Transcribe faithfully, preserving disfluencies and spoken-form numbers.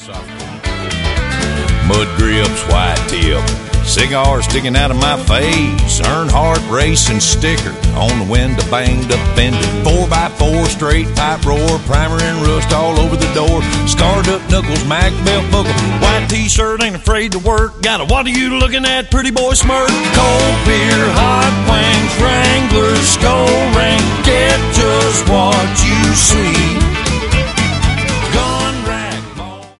Mud grips, white tip, cigar sticking out of my face, Earnhardt racing sticker on the window, banged up fender, four by four straight pipe roar, primer and rust all over the door, scarred up knuckles, Mac belt buckle, white t-shirt, ain't afraid to work, got a what are you looking at, pretty boy smirk, cold beer, hot wings,